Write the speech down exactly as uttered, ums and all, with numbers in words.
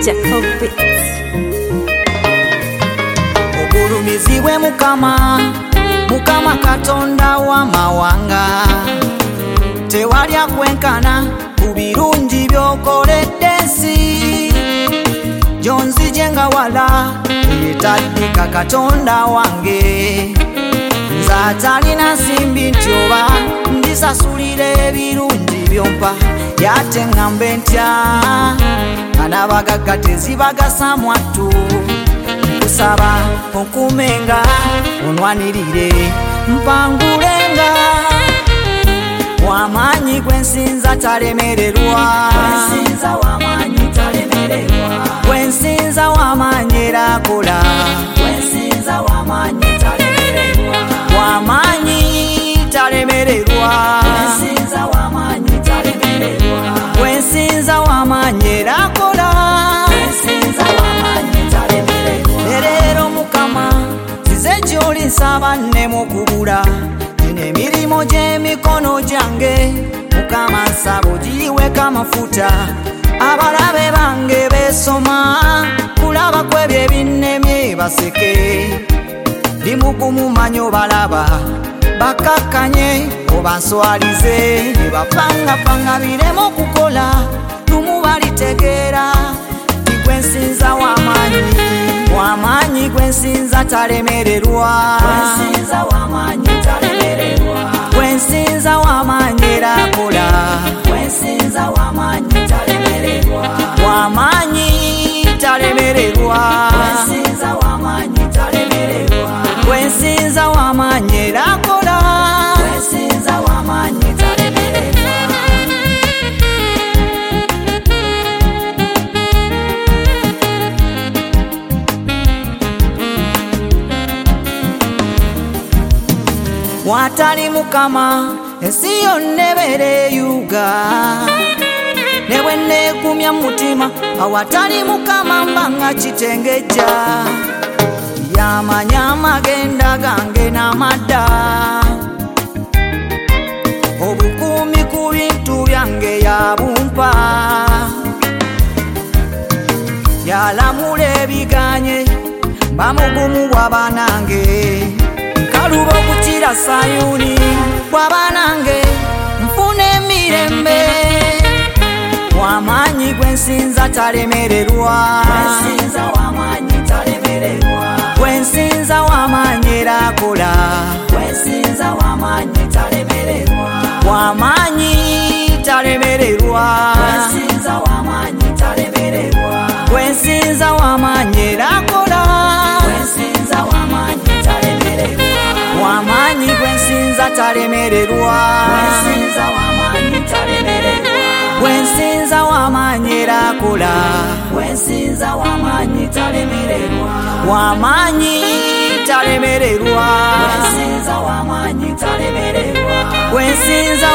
Jacob Beats. Ogulumizibwe Mukama, Mukama Katonda wa mawanga. Tewali akwenkana ku birungi by'okoledde ensi. Jonzije nga wala yetaddika Katonda wange. Nze atalina nsimbi nti oba ndisasulira ebirungi byompa, yate ngambe ntya anabagagga tezibagasa mwattu. Nkusaba onkumenga onwanirire mpangulenga, wamaanyi gwensinza talemererwa, Gwensinza wamaanyi talemererwa, gwensinza wamaanyi era akola, gwensinza wamaanyi talemererwa, wamaanyi talemererwa, gwensinza wamaanyi talemererwa, gwensinza wamaanyi era akola, gwensinza wamaanyi talemererwa. Leero Mukama nzize gy'oli nsaba ne mukubula, nina emirimu gy'emikono gyange. Mukama nsaba ogiyiweko amafuta, abalabe bange beesoma, kulaba kwebyo ebinnemye baseke. Ndi mugumu manyi obalaba bakakkanye oba nswalize, ne bapangapanga biremu okukola, lumu balitegeera nti gwensinza wamaanyi, wamaanyi gwensinza talemererwa, Gwensinza wamaanyi talemererwa, gwensinza wamaanyi era akola, gwensinza wamaanyi talemererwa, wamaanyi talemererwa, gwensinza wamaanyi talemererwa, gwensinza wamaanyi era akola. gwensinza wamaanyi talemererwa. Watali Mukama ensi yonna ebeera eyuga, ne bwe nneegumya mutima awatali Mukama mba nga kitengejja. Yamanya amagenda gange n'amadda, obukuumi ku bintu byange yabumpa, yalamula ebiganye mba mugumu bw'abanange. Nkaluba okukira Sayuni bw'abanange nfuna emirembe, wamaanyi gwensinza talemererwa, Gwensinza wamaanyi talemererwa, gwensinza wamaanyi era akola, gwensinza wamaanyi talemererwa, wamaanyi talemererwa, gwensinza wamaanyi talemererwa, gwensinza wamaanyi era akola, gwensinza wamaanyi talemererwa, wamaanyi gwensinza talemererwa, gwensinza wamaanyi talemererwa, gwensinza wamaanyi era akola, gwensinza wamaanyi talemererwa, wamaanyi talemererwa, gwensinza wamaanyi talemererwa, gwensinza